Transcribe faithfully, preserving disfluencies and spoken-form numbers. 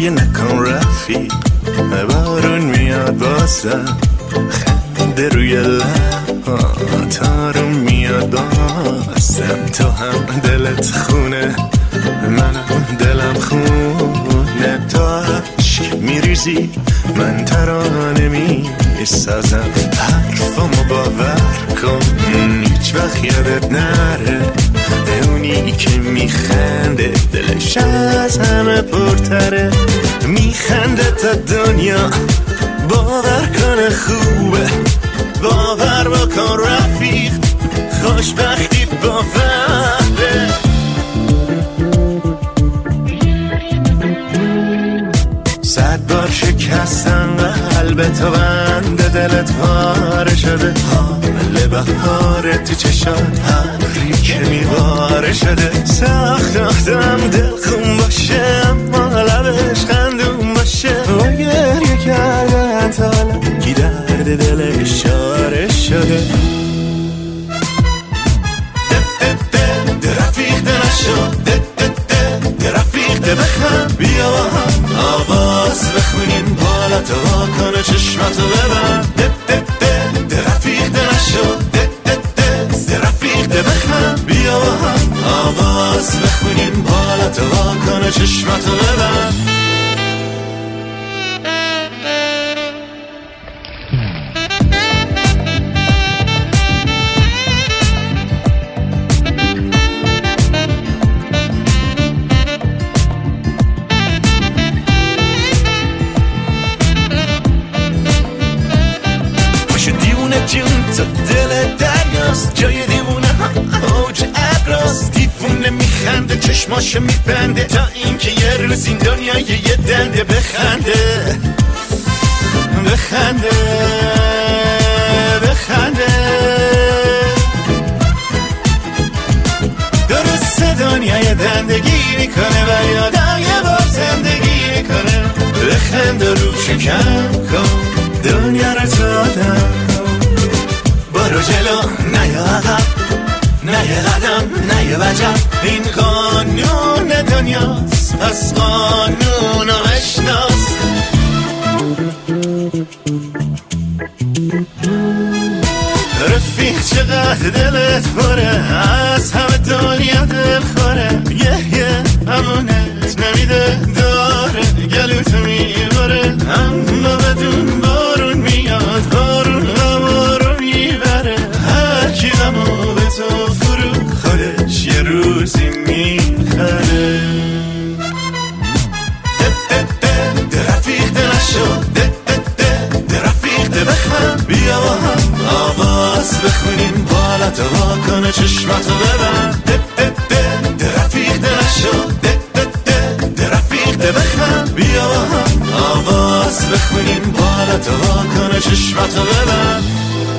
گریه نکن رفیق، بارون میاد بازم، خنده روی لبات آروم میاد بازم. تو هم دلت خونه، منم دلم خونه، تو عشق میریزی من ترانه میسازم. حرفامو باور کن هیچ وقت یادت نره، اونی که میخنده دلش از همه پرتره. میخنده تا دنیا باور کنه خوبه، باور بکن رفیق خوشبختی باوره. صد بار شکستن قلب تو بنده، دلت پاره شده، حامل بهاره تو چشات هری که میباره شده. سخت آدم دل خون باشه اما لبش خندون باشه، و گریه کردن تا لگی درد دل اشاره شده. رفیق نشو رفیق بخند، بیا با هم آواز بخونیم، بالا تو واکنه چشماتو ببند. رفیق نشو رفیق بخند، بیا با هم آواز بخونیم، بالا تو واکنه چشماتو ببند. تو دل دریاست، جای دیوونه ها اوج ابراست. دیوونه میخنده چشماشو میبنده، تا اینکه یه روز این دنیا یه دنده. بخنده بخنده بخنده، درسته دنیا یه دندگی میکنه و یادم یه بار زندگی میکنه. بخنده رو شکم کن دنیا رو زادم، برو جلو نه یا عقب، نه یه قدم نه یه وجب. این قانون دنیاست پس قانون رو بشناس. رفیق چقدر دلت پره، از همه دنیا دل خوره. یه یه امونت نمیده داره، گلوتو میباره اما بدون بارون میاد، بارون غما رو میبره. هر کی غمو به تو فرو خودش یه روزی میخره. رفیق نشو رفیق بخند، بیا با هم آواز بخونیم، بالا تو واکنه چشماتو ببند. رفیق نشو رفیق بخند، بیا با هم آواز بخونیم، بالا تو واکنه چشماتو ببند.